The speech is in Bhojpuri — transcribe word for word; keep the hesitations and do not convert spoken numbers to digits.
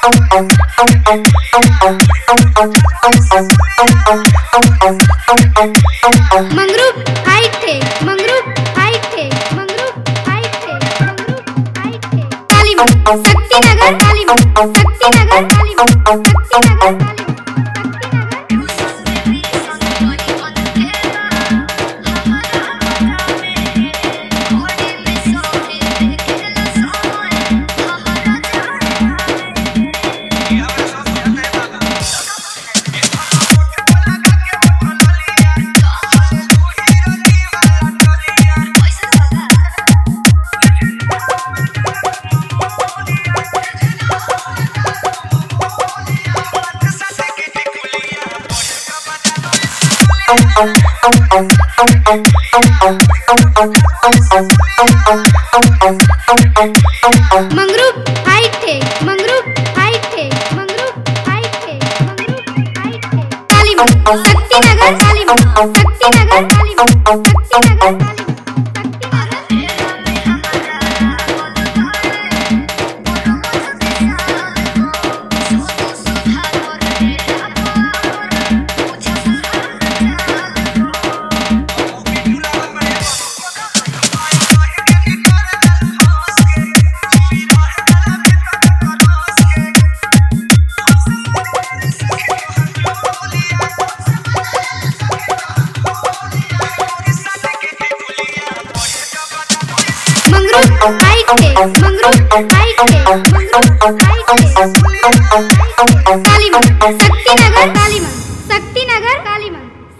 मंगरू हाइट थे मंगरू हाइट थे मंगरू हाइट थे मंगरू हाइट थे कालीमन शक्तिनगर कालीमन शक्तिनगर कालीमन शक्तिनगर मंगरू हाइट थे मंगरू हाइट थे मंगरू हाइट थे मंगरू हाइट थे कालीमन शक्तिनगर कालीमन शक्तिनगर कालीमन शक्तिनगर मंगरू हाइट थे मंगरू हाइट थे मंगरू हाइट थे कालीमन शक्तिनगर कालीमन शक्तिनगर